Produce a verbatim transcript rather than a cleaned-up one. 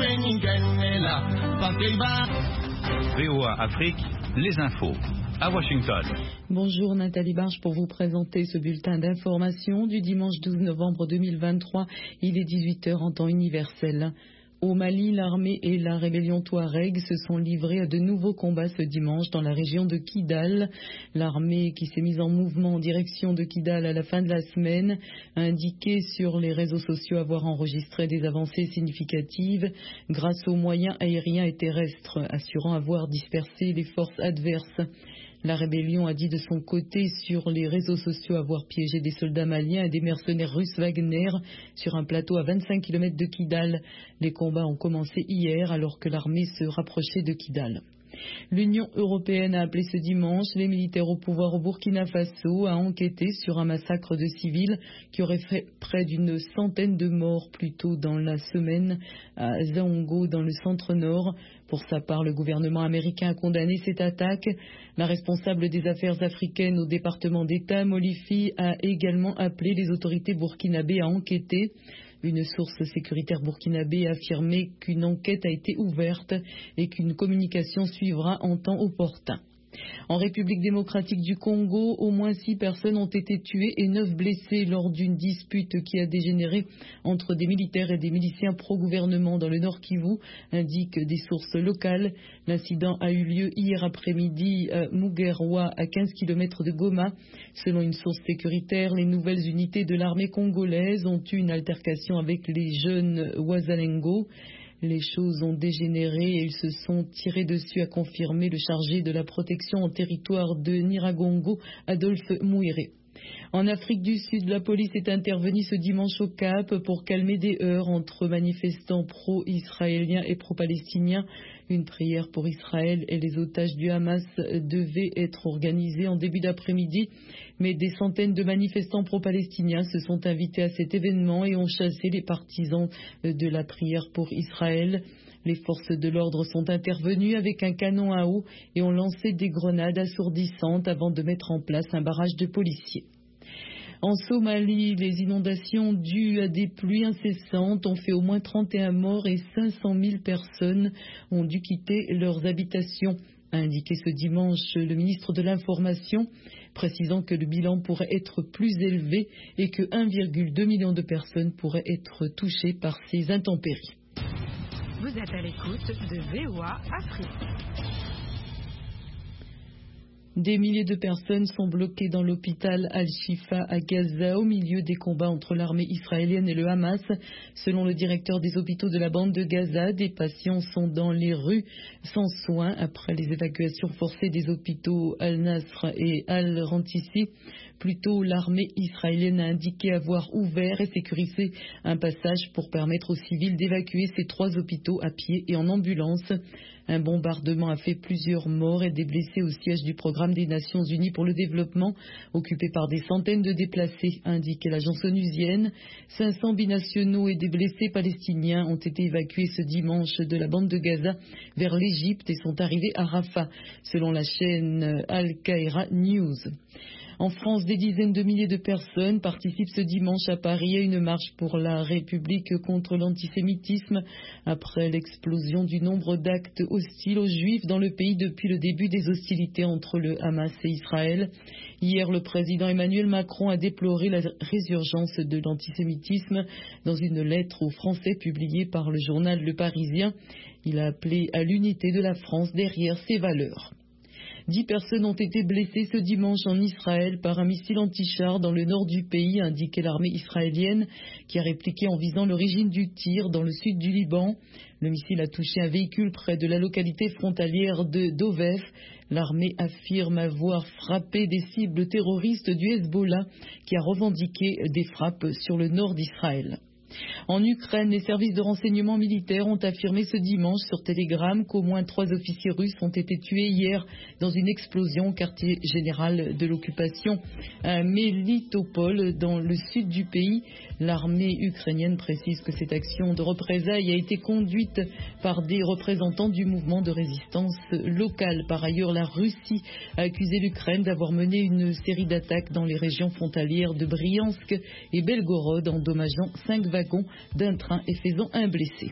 V O A Afrique, les infos. À Washington. Bonjour Nathalie Barge pour vous présenter ce bulletin d'information du dimanche douze novembre deux mille vingt-trois. Il est dix-huit heures en temps universel. Au Mali, l'armée et la rébellion Touareg se sont livrés à de nouveaux combats ce dimanche dans la région de Kidal. L'armée qui s'est mise en mouvement en direction de Kidal à la fin de la semaine a indiqué sur les réseaux sociaux avoir enregistré des avancées significatives grâce aux moyens aériens et terrestres, assurant avoir dispersé les forces adverses. La rébellion a dit de son côté sur les réseaux sociaux avoir piégé des soldats maliens et des mercenaires russes Wagner sur un plateau à vingt-cinq kilomètres de Kidal. Les combats ont commencé hier alors que l'armée se rapprochait de Kidal. L'Union européenne a appelé ce dimanche les militaires au pouvoir au Burkina Faso à enquêter sur un massacre de civils qui aurait fait près d'une centaine de morts plus tôt dans la semaine à Zaongo dans le centre-nord. Pour sa part, le gouvernement américain a condamné cette attaque. La responsable des affaires africaines au département d'État, Molifi, a également appelé les autorités burkinabées à enquêter. Une source sécuritaire burkinabé a affirmé qu'une enquête a été ouverte et qu'une communication suivra en temps opportun. En République démocratique du Congo, au moins six personnes ont été tuées et neuf blessées lors d'une dispute qui a dégénéré entre des militaires et des miliciens pro-gouvernement dans le Nord Kivu, indiquent des sources locales. L'incident a eu lieu hier après-midi à Mugerwa, à quinze kilomètres de Goma. Selon une source sécuritaire, les nouvelles unités de l'armée congolaise ont eu une altercation avec les jeunes Wazalengo. Les choses ont dégénéré et ils se sont tirés dessus, a confirmé le chargé de la protection en territoire de Niragongo, Adolphe Mouiré. En Afrique du Sud, la police est intervenue ce dimanche au Cap pour calmer des heurts entre manifestants pro-israéliens et pro-palestiniens. Une prière pour Israël et les otages du Hamas devait être organisée en début d'après-midi, mais des centaines de manifestants pro-palestiniens se sont invités à cet événement et ont chassé les partisans de la prière pour Israël. Les forces de l'ordre sont intervenues avec un canon à eau et ont lancé des grenades assourdissantes avant de mettre en place un barrage de policiers. En Somalie, les inondations dues à des pluies incessantes ont fait au moins trente et un morts et cinq cent mille personnes ont dû quitter leurs habitations, a indiqué ce dimanche le ministre de l'Information, précisant que le bilan pourrait être plus élevé et que un virgule deux million de personnes pourraient être touchées par ces intempéries. Vous êtes à l'écoute de V O A Afrique. Des milliers de personnes sont bloquées dans l'hôpital Al-Shifa à Gaza au milieu des combats entre l'armée israélienne et le Hamas. Selon le directeur des hôpitaux de la bande de Gaza, des patients sont dans les rues sans soins après les évacuations forcées des hôpitaux Al-Nasr et Al-Rantissi. Plus tôt, l'armée israélienne a indiqué avoir ouvert et sécurisé un passage pour permettre aux civils d'évacuer ces trois hôpitaux à pied et en ambulance. Un bombardement a fait plusieurs morts et des blessés au siège du programme des Nations Unies pour le développement, occupé par des centaines de déplacés, a indiqué l'agence onusienne. cinq cents binationaux et des blessés palestiniens ont été évacués ce dimanche de la bande de Gaza vers l'Égypte et sont arrivés à Rafah, selon la chaîne Al-Qaïra News. En France, des dizaines de milliers de personnes participent ce dimanche à Paris à une marche pour la République contre l'antisémitisme après l'explosion du nombre d'actes hostiles aux Juifs dans le pays depuis le début des hostilités entre le Hamas et Israël. Hier, le président Emmanuel Macron a déploré la résurgence de l'antisémitisme dans une lettre aux Français publiée par le journal Le Parisien. Il a appelé à l'unité de la France derrière ses valeurs. Dix personnes ont été blessées ce dimanche en Israël par un missile anti-char dans le nord du pays, a indiqué l'armée israélienne, qui a répliqué en visant l'origine du tir dans le sud du Liban. Le missile a touché un véhicule près de la localité frontalière de Dovef. L'armée affirme avoir frappé des cibles terroristes du Hezbollah, qui a revendiqué des frappes sur le nord d'Israël. En Ukraine, les services de renseignement militaires ont affirmé ce dimanche sur Telegram qu'au moins trois officiers russes ont été tués hier dans une explosion au quartier général de l'occupation à Melitopol, dans le sud du pays. L'armée ukrainienne précise que cette action de représailles a été conduite par des représentants du mouvement de résistance local. Par ailleurs, la Russie a accusé l'Ukraine d'avoir mené une série d'attaques dans les régions frontalières de Briansk et Belgorod, endommageant cinq wagons d'un train et faisant un blessé.